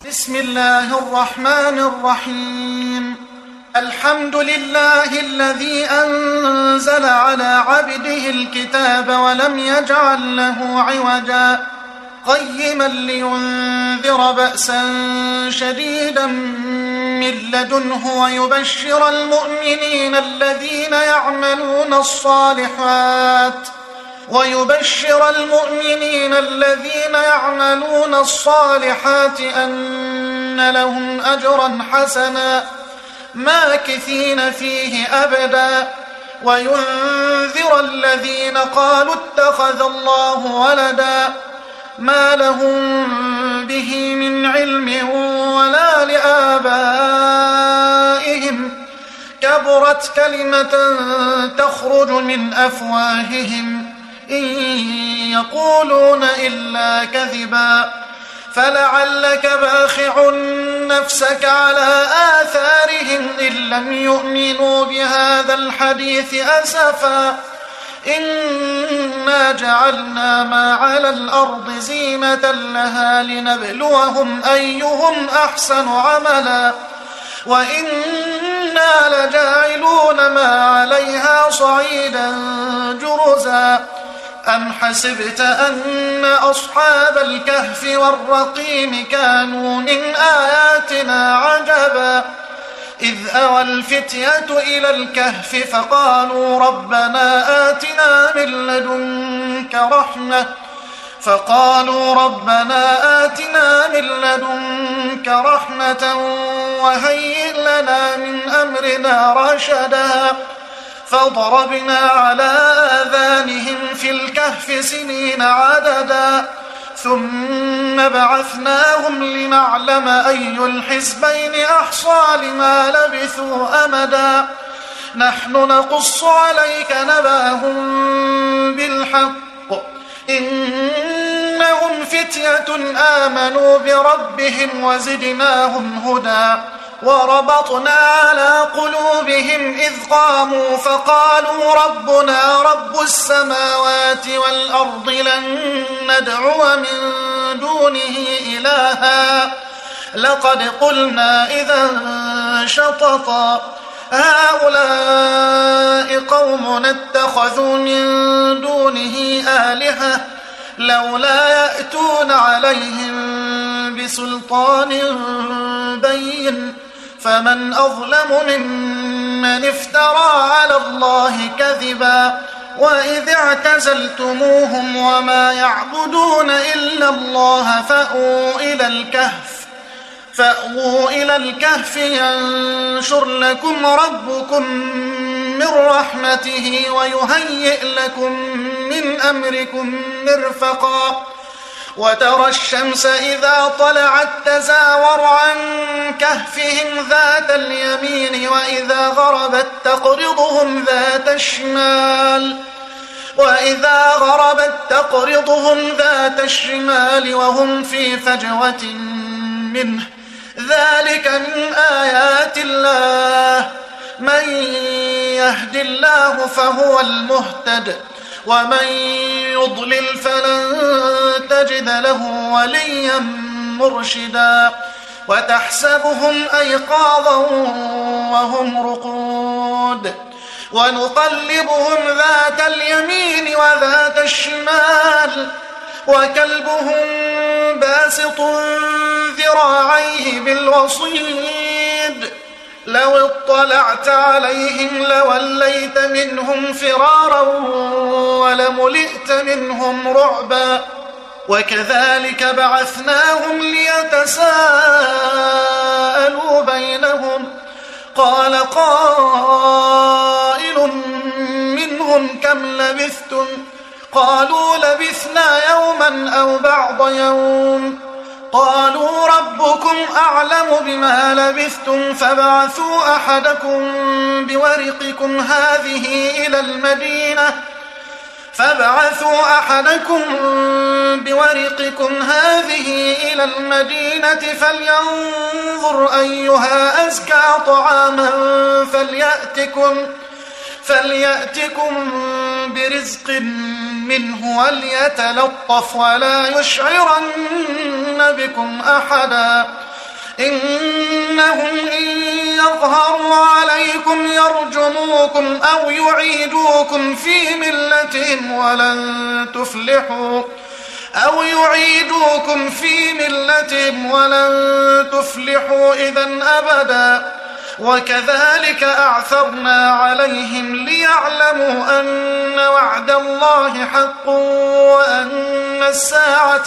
بسم الله الرحمن الرحيم. الحمد لله الذي أنزل على عبده الكتاب ولم يجعل له عوجا قيما لينذر بأسا شديدا من لدنه ويبشر المؤمنين الذين يعملون الصالحات أن لهم أجرا حسنا ماكثين فيه أبدا وينذر الذين قالوا اتخذ الله ولدا ما لهم به من علم ولا لآبائهم كبرت كلمة تخرج من أفواههم إن يقولون إلا كذبا فلعلك باخع نفسك على آثارهم إن لم يؤمنوا بهذا الحديث أسفا إنا جعلنا ما على الأرض زينة لها لنبلوهم أيهم أحسن عملا وإنا لجاعلون ما عليها صعيدا جرزا أم حسبت أن أصحاب الكهف والرقيم كانوا من آياتنا عجبا إذ أوى الفتية إلى الكهف فقالوا ربنا آتنا من لدنك رحمة وهيئ لنا من أمرنا رشدا فضربنا على آذانهم في الكهف سنين عددا ثم بعثناهم لنعلم أي الحزبين أحصى لما لبثوا أمدا نحن نقص عليك نبأهم بالحق إنهم فتية آمنوا بربهم وزدناهم هدى وربطنا على قلوبهم إذ قاموا فقالوا ربنا رب السماوات والأرض لن ندعو من دونه إلها لقد قلنا إذا شططا هؤلاء قوم اتخذوا من دونه آلهة لولا يأتون عليهم بسلطان بين فمن أظلم ممن افترى على الله كذبا وإذ اعتزلتموهم وما يعبدون إلا الله فأووا إلى الكهف ينشر لكم ربكم من رحمته ويهيئ لكم من أمركم مرفقا وترى الشمس إذا طلعت تزاور عن كهفهم ذات اليمين وإذا غربت تقرضهم ذات الشمال وهم في فجوة منه ذلك من آيات الله من يهد الله فهو المهتد ومن يضلل فلن تجد له وليا مرشدا وتحسبهم أيقاظا وهم رقود ونقلبهم ذات اليمين وذات الشمال وكلبهم باسط ذراعيه بالوصيد لو اطلعت عليهم لوليت منهم فرارا ولملئت منهم رعبا وكذلك بعثناهم ليتساءلوا بينهم قال قائل منهم كم لبثتم قالوا لبثنا يوما أو بعض يوم قالوا ربكم أعلم بما لبثتم فابعثوا أحدكم بورقكم هذه إلى المدينة فلينظر أيها أزكى طعاما فليأتكم برزق منه وليتلطف ولا يشعرن بكم أحدا إنهم إن يظهروا عليكم يرجموكم أو يعيدوكم في ملتهم ولن تفلحوا إذا أبدا. وكذلك أعثرنا عليهم ليعلموا أن وعد الله حق وأن الساعة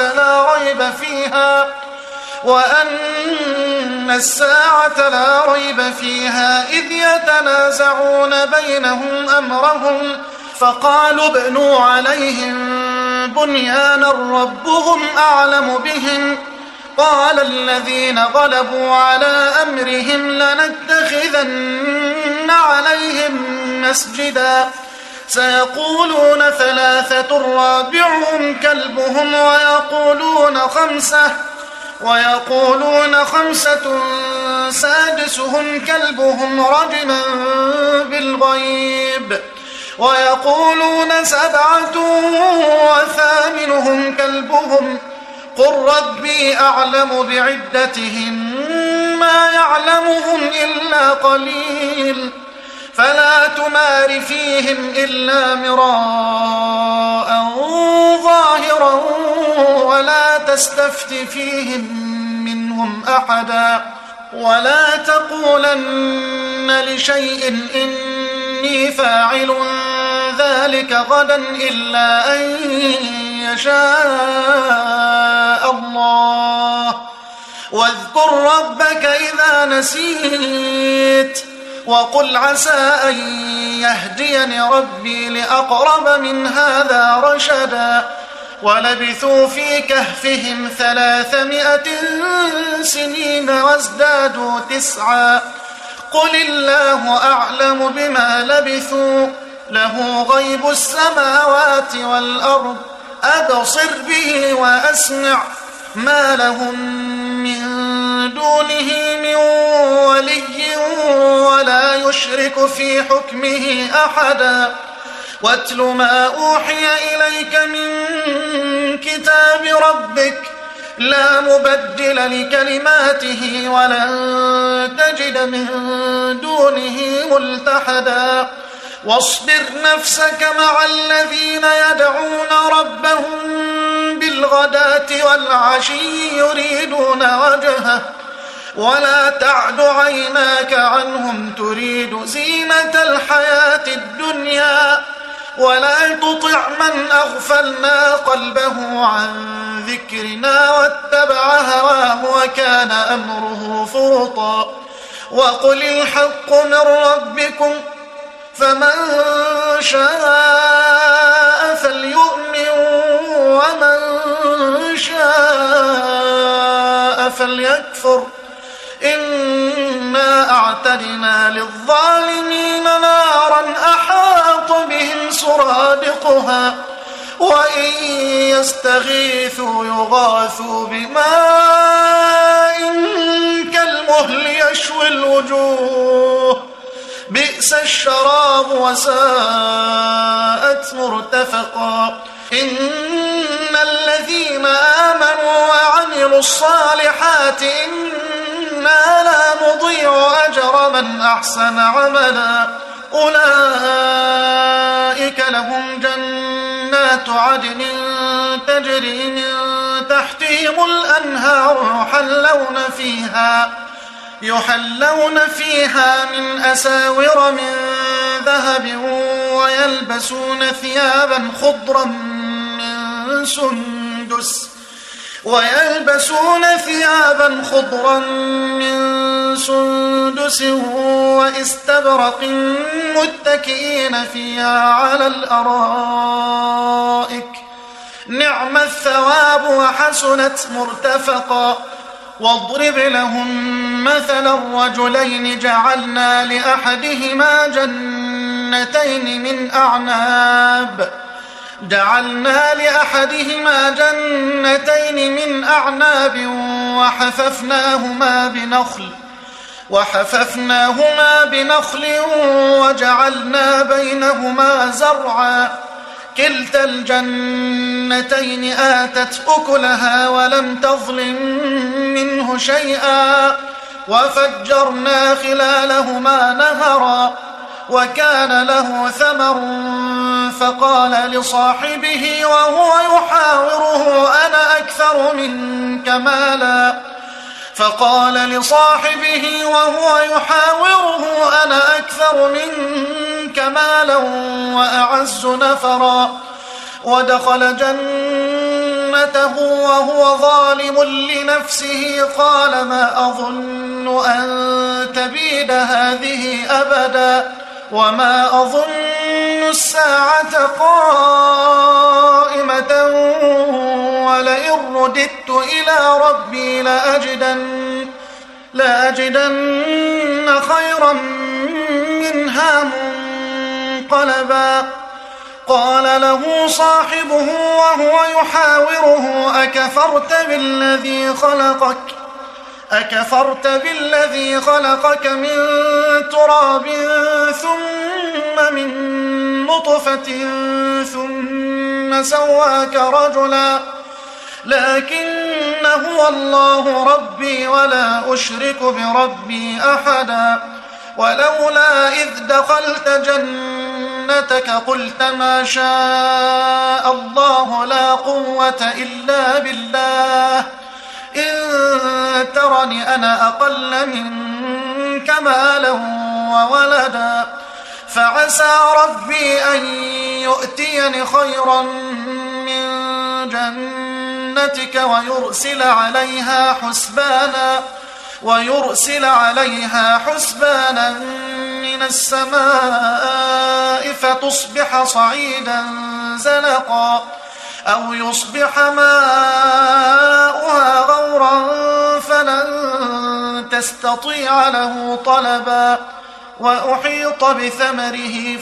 لا ريب فيها إذ يتنازعون بينهم أمرهم فقالوا ابنوا عليهم بنيانا ربهم أعلم بهم قال الذين غلبوا على أمرهم لنتخذن عليهم مسجدا سيقولون 3 رابعهم كلبهم ويقولون 5 سادسهم كلبهم رجما بالغيب ويقولون 7 وثامنهم كلبهم قل ربي أعلم بعدتهم ما يعلمهم إلا قليل فلا تمار فيهم إلا مراء ظاهرا ولا تستفت فيهم منهم أحدا ولا تقولن لشيء إني فاعل ذلك غدا إلا أن يشاء الله واذكر ربك إذا نسيت وقل عسى أن يهديني ربي لأقرب من هذا رشدا ولبثوا في كهفهم 300 سنين وازدادوا 9 قل الله أعلم بما لبثوا له غيب السماوات والأرض أبصر به وأسمع ما لهم من دونه من ولي ولا يشرك في حكمه أحدا واتل ما أوحي إليك من كتاب ربك لا مبدل لكلماته ولن تجد من دونه ملتحدا واصبر نفسك مع الذين يدعون ربهم بالغداة والعشي يريدون وجهه ولا تعد عيناك عنهم تريد زينة الحياة الدنيا ولا تطع من أغفلنا قلبه عن ذكرنا واتبع هواه وكان أمره فرطا وقل الحق من ربكم فمن شاء فليؤمن ومن شاء فليكفر إنا أعتدنا للظالمين نارا أحاط بهم سرادقها وإن يستغيثوا يغاثوا بماء كالمهل يشوي الوجوه بئس الشراب وساءت مرتفقا إن الذين آمنوا وعملوا الصالحات إنا لا نضيع أجر من أحسن عملا أولئك لهم جنات عدن تجري من تحتهم الأنهار يحلون فيها من أساور من ذهب ويلبسون ثيابا خضرا من سندس واستبرق متكئين فيها على الأرائك نعم الثواب وحسنت مرتفقا واضرب لهم مثلا الرجلين جعلنا لأحدهما جنتين من أعناب وحففناهما بنخل وجعلنا بينهما زرعا كلتا الجنتين آتت أكلها ولم تظلم منه شيئا وفجرنا خلالهما نهرا وكان له ثمر فقال لصاحبه وهو يحاوره أنا أكثر منك مالا وأعز نفرا ودخل جنته وهو ظالم لنفسه قال ما أظن أن تبيد هذه أبدا وما أظن الساعة قائمة ولئن رددت إلى ربي لأجدن خيرا منها منقلبا قال له صاحبه وهو يحاوره أكفرت بالذي خلقك من تراب ثم من نطفة ثم سواك رجلا لكن هو الله ربي ولا أشرك بربي أحدا ولولا إذ دخلت جنتك قلت ما شاء الله لا قوة إلا بالله إن ترني أنا أقل منك مالا وولدا فعسى ربي أن يؤتيني خيرا من جنتك ويرسل عليها حسبانا من السماء فتصبح صعيدا زلقا أو يصبح ماؤها غورا فلن تستطيع له طلبا وأحيط بثمره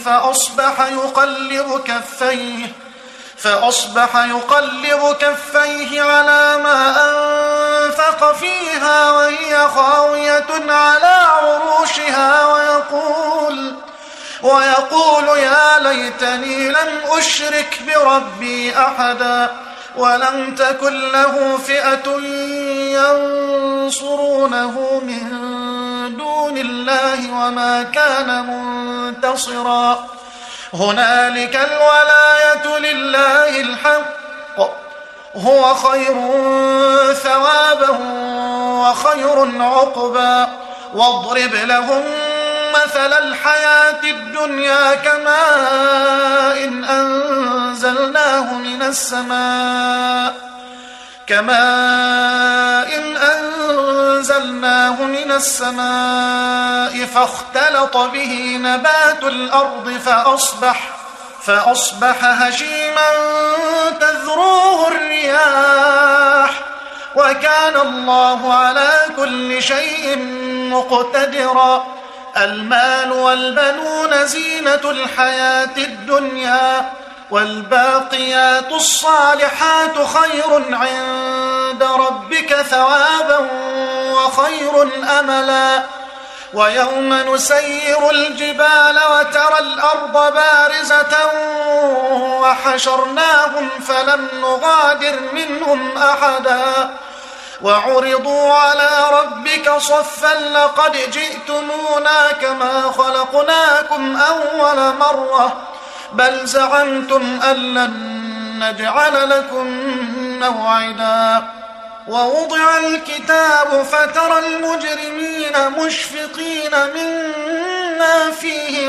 فأصبح يقلب كفيه على ما أنفق فيها وهي خاوية على عروشها ويقول يا ليتني لم أشرك بربي أحدا ولم تكن له فئة ينصرونه من دون الله وما كان منتصرا هنالك الولاية لله الحق هو خير ثوابا وخير عقبا واضرب لهم مثل الحياة الدنيا كماء أنزلناه من السماء فاختلط به نبات الأرض فأصبح هشيما تذروه الرياح وكان الله على كل شيء مقتدرا المال والبنون زينة الحياة الدنيا والباقيات الصالحات خير عند ربك ثوابا وخير أملا ويوم نسير الجبال وترى الأرض بارزة وحشرناهم فلم نغادر منهم أحدا وعرضوا على ربك صفا لقد جئتمونا كما خلقناكم أول مرة بل زعمتم أن لن نجعل لكم موعدا ووضع الكتاب فترى المجرمين مشفقين مما فيه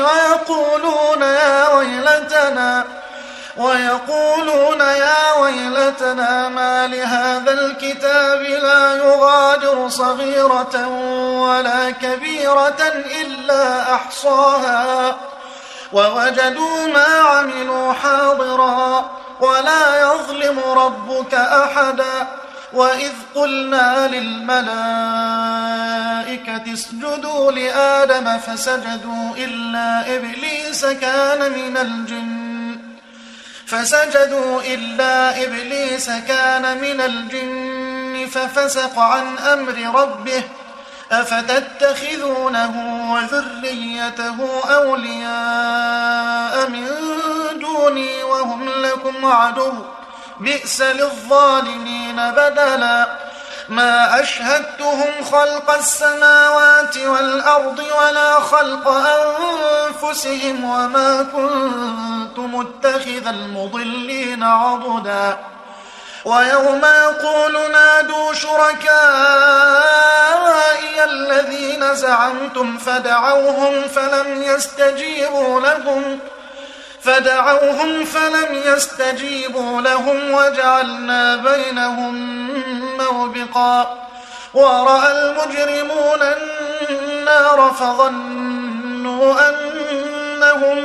ويقولون يا ويلتنا ما لهذا الكتاب لا يغادر صغيرة ولا كبيرة إلا أحصاها ووجدوا ما عملوا حاضرا ولا يظلم ربك أحدا وإذ قلنا للملائكة اسجدوا لآدم فسجدوا إلا إبليس كان من الجن ففسق عن أمر ربه أفتتخذونه وذريته أولياء من دون دوني وهم لكم عدو بئس للظالمين بدلا ما أشهدتهم خلق السماوات والأرض ولا خلق أنفسهم وما كنت متخذ المضلين عضدا ويوم يقول نادوا شركائي الذين زعمتم فدعوهم فلم يستجيبوا لهم وجعلنا بينهم موبقا ورأى المجرمون النار فظنوا أنهم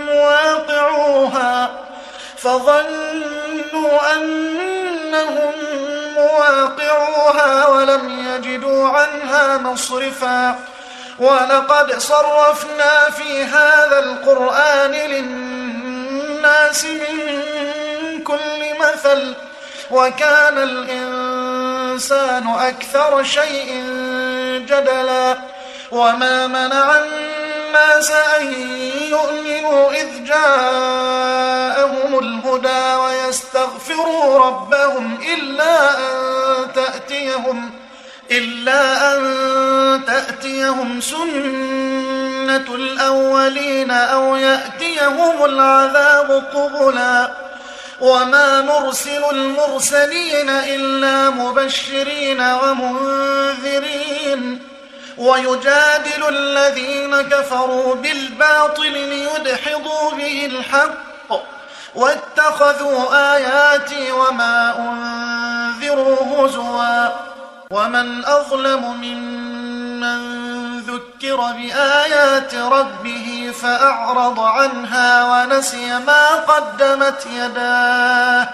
مواقعوها ولم يجدوا عنها مصرفا ولقد صرفنا في هذا القرآن للناس من كل مثل وكان الإنسان أكثر شيء جدلا وما منع الناس أن يؤمنوا إذ جاءهم الهدى ويستغفروا ربهم إلا أن تأتيهم سنة الأولين أو يأتيهم العذاب قبلا وما نرسل المرسلين إلا مبشرين ومنذرين ويجادل الذين كفروا بالباطل ليدحضوا به الحق واتخذوا آياتي وما أنذروا هزوا ومن أظلم ممن ذكر بآيات ربه فأعرض عنها ونسي ما قدمت يداه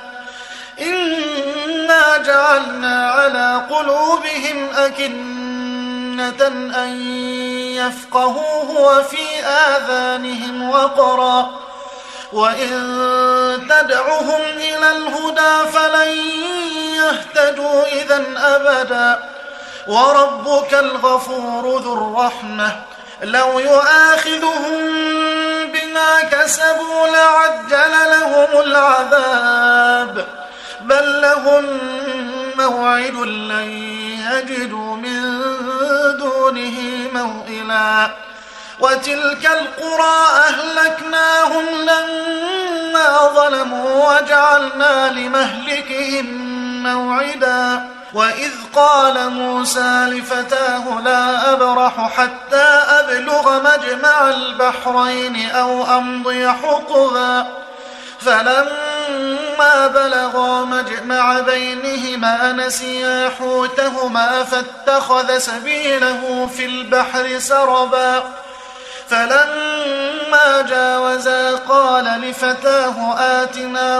إنا جعلنا على قلوبهم أكنة أن يفقهوه وفي آذانهم وقرا وإن تدعهم إلى الهدى فلن يهتدوا إذن أبدا وربك الغفور ذو الرحمة لو يؤاخذهم بما كسبوا لعجل لهم العذاب بل لهم موعد لن يجدوا من دونه موئلا وتلك القرى أهلكناهم لما ظلموا وجعلنا لمهلكهم موعدا وإذ قال موسى لفتاه لا أبرح حتى أبلغ مجمع البحرين أو أمضي حقبا فلما بلغا مجمع بينهما نسيا حوتهما فاتخذ سبيله في البحر سربا فلما جاوزا قال لفتاه آتنا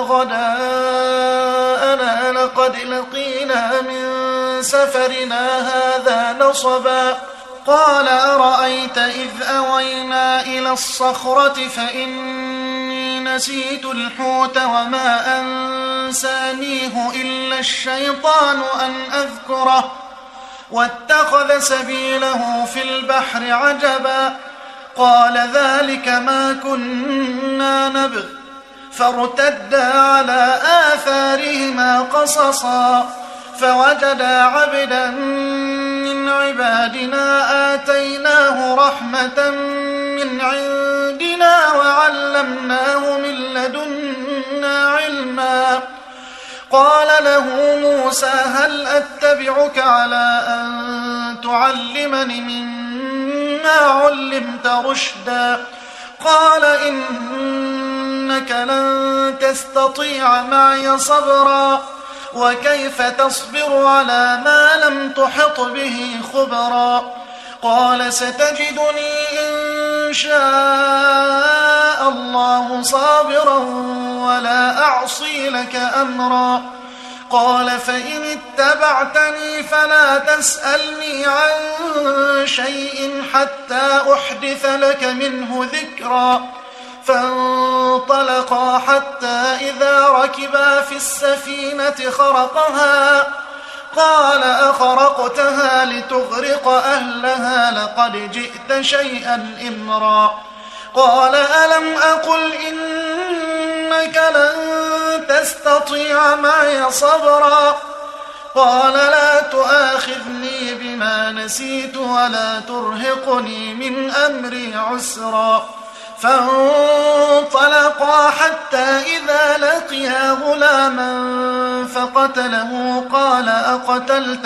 غداءنا لقد لقينا من سفرنا هذا نصبا قال أرأيت إذ أوينا إلى الصخرة فإني نسيت الحوت وما أنسانيه إلا الشيطان أن أذكره واتخذ سبيله في البحر عجبا قال ذلك ما كنا نبغ فارتدا على آثارهما قصصا فوجدا عبدا من عبادنا آتيناه رحمة من عندنا وعلمناه من لدنا علما قال له موسى هل أتبعك على أن تعلمني مما علمت رشدا قال إنك لن تستطيع معي صبرا وكيف تصبر على ما لم تحط به خبرا قال ستجدني إن شاء الله صابرا ولا أعصي لك أمرا قال فإن اتبعتني فلا تسألني عن شيء حتى أحدث لك منه ذكرا فانطلقا حتى إذا ركبا في السفينة خرقها قال أخرقتها لتغرق أهلها لقد جئت شيئا إمرا قال ألم أقل إنك إنك لن تستطيع معي صبرا قال لا تؤاخذني بما نسيت ولا ترهقني من أمري عسرا فانطلقا حتى إذا لقيا غلاما فقتله قال أقتلت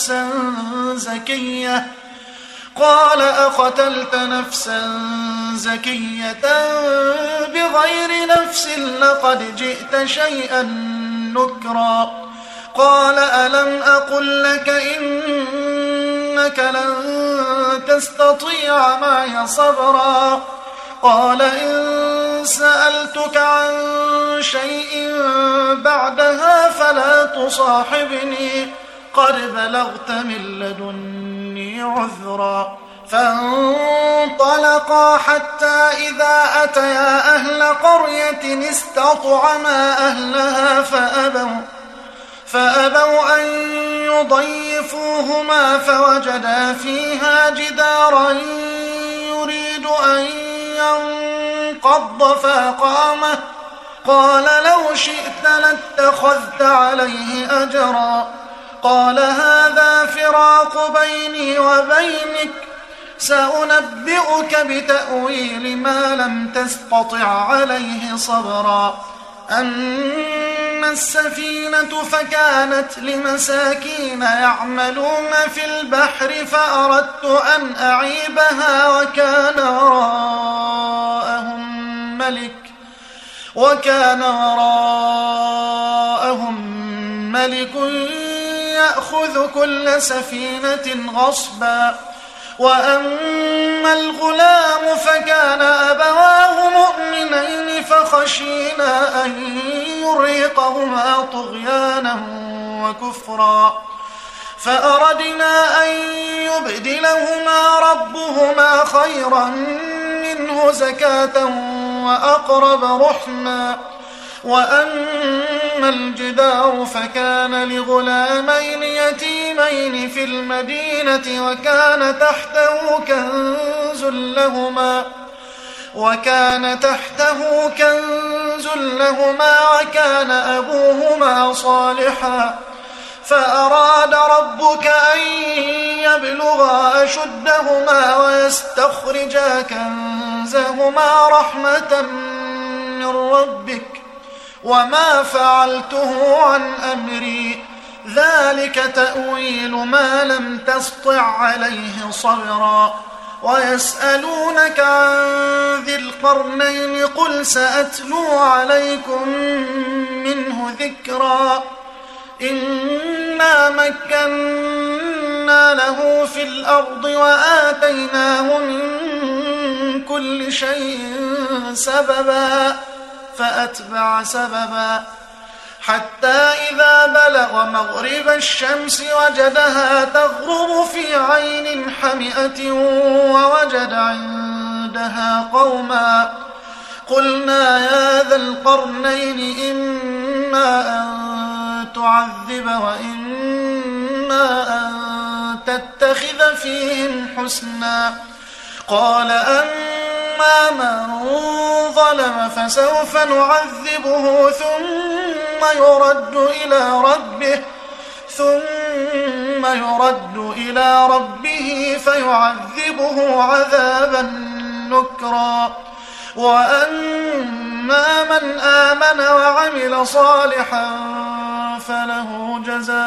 نفسا زكية بغير نفس لقد جئت شيئا نكرا قال ألم أقل لك إنك لن تستطيع معي صبرا قال إن سألتك عن شيء بعدها فلا تصاحبني قد بلغت من لدني عذرا فانطلقا حتى إذا أتيا أهل قرية استطعما أهلها فأبوا أن يضيفوهما فوجدا فيها جدارا يريد أن ينقض فأقامه قال لو شئت لاتخذت عليه أجرا قال هذا فراق بيني وبينك سأنبئك بتأويل ما لم تستطع عليه صبرا أما السفينة فكانت لمساكين يعملون في البحر فأردت أن أعيبها وكان وراءهم ملك يأخذ كل سفينة غصبا وأما الغلام فكان أبواه مؤمنين فخشينا أن يرهقهما طغيانا وكفرا فأردنا أن يبدلهما ربهما خيرا منه زكاة وأقرب رحما وأما الجدار فكان لغلامين يتيمين في المدينة وكان تحته كنز لهما وكان أبوهما صالحا فأراد ربك أن يبلغا أشدهما ويستخرجا كنزهما رحمة من ربك وما فعلته عن أمري ذلك تأويل ما لم تسطع عليه صبرا ويسألونك عن ذي القرنين قل سأتلو عليكم منه ذكرا إنا مكنا له في الأرض وآتيناه من كل شيء سببا فأتبع سببا حتى إذا بلغ مغرب الشمس وجدها تغرب في عين حمئة ووجد عندها قوما قلنا يا ذا القرنين إما أن تعذب وإما أن تتخذ فيهم حسنا قال أما من ظلم فسوف نعذبه ثم يرد إلى ربه فيعذبه عذابا نكرا وأما من آمن وعمل صالحا فله جزاء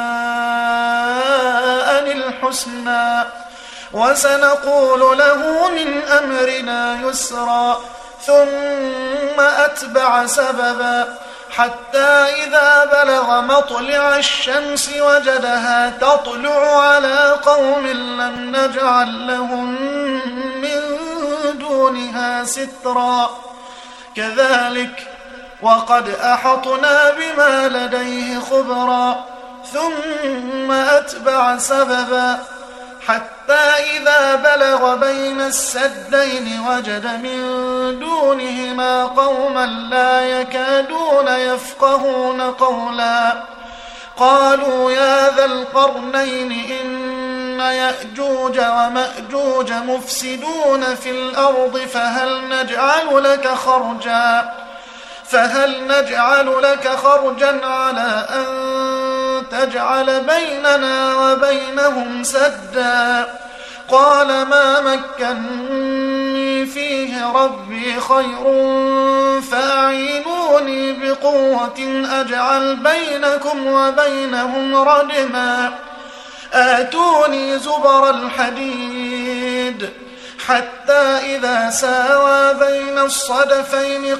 الحسنى وسنقول له من أمرنا يسرا ثم أتبع سببا حتى إذا بلغ مطلع الشمس وجدها تطلع على قوم لم نجعل لهم من دونها سترا كذلك وقد أحطنا بما لديه خبرا ثم أتبع سببا حتى إذا بلغ بين السدين وجد من دونهما قوما لا يكادون يفقهون قولا قالوا يا ذا القرنين إن يأجوج ومأجوج مفسدون في الأرض فهل نجعل لك خرجا على أن تجعل بيننا وبينهم سدا؟ قال ما مكني فيه ربي خير فأعينوني بقوة أجعل بينكم وبينهم ردما آتوني زبر الحديد حتى إذا ساوى بين الصدفين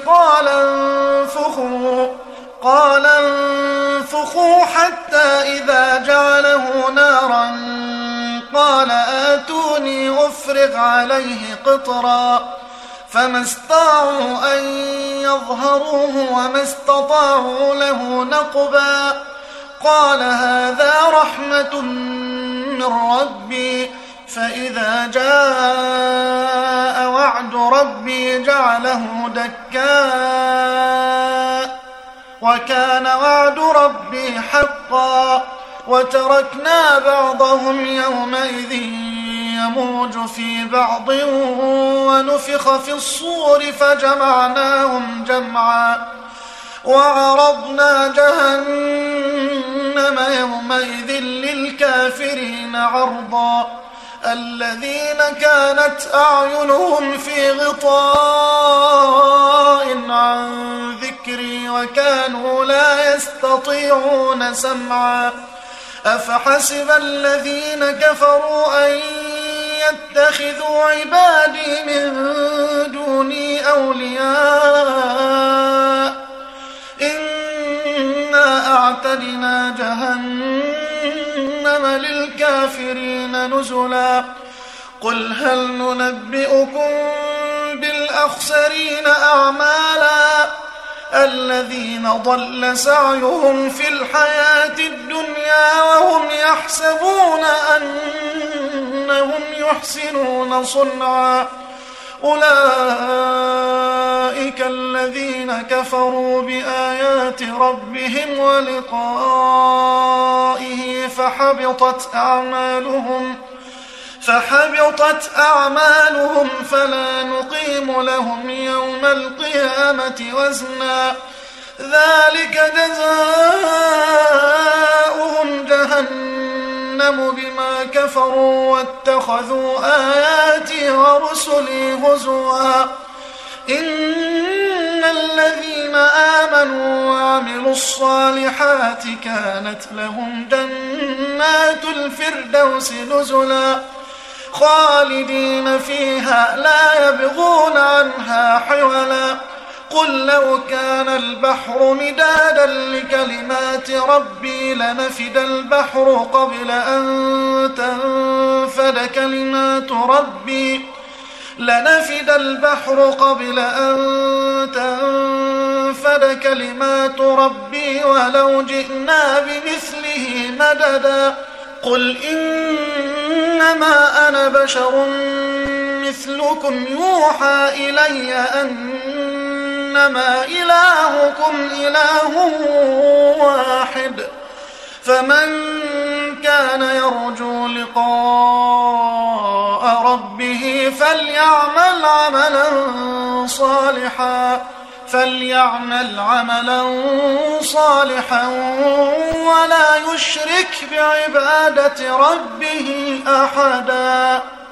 قال انفخوا حتى إذا جعله نارا قال آتوني أفرغ عليه قطرا فما استطاعوا أن يظهروه وما استطاعوا له نقبا قال هذا رحمة من ربي فإذا جاء وعد ربي جعله دكاء وكان وعد ربي حقا وتركنا بعضهم يومئذ يموج في بعض ونفخ في الصور فجمعناهم جمعا وعرضنا جهنم يومئذ للكافرين عرضا الذين كانت أعينهم في غطاء عن ذكري وكانوا لا يستطيعون سمعا أفحسب الذين كفروا أن يتخذوا عبادي من دوني أولياء إنا أعتدنا جهنم للكافرين نزلا قل هل ننبئكم بالأخسرين أعمالا الذين ضل سعيهم في الحياة الدنيا وهم يحسبون أنهم يحسنون صنعا أولئك الذين كفروا بآيات ربهم ولقائه فحبطت أعمالهم فلا نقيم لهم يوم القيامة وزنا ذلك جزاؤهم جهنم بما كفروا واتخذوا آياتي ورسلي هزوا إن الذين آمنوا وعملوا الصالحات كانت لهم جنات الفردوس نزلا خالدين فيها لا يبغون عنها حولا قل لو كان البحر مدادا لكلمات ربي لنفد البحر قبل أن تنفد كلمات ربي ولو جئنا بمثله مددا قل إنما أنا بشر مثلكم يوحى إلي أنما إلهكم إله واحد فمن كان يرجو لقاء ربه فليعمل عملا صالحا ولا يشرك بعبادة ربه أحدا.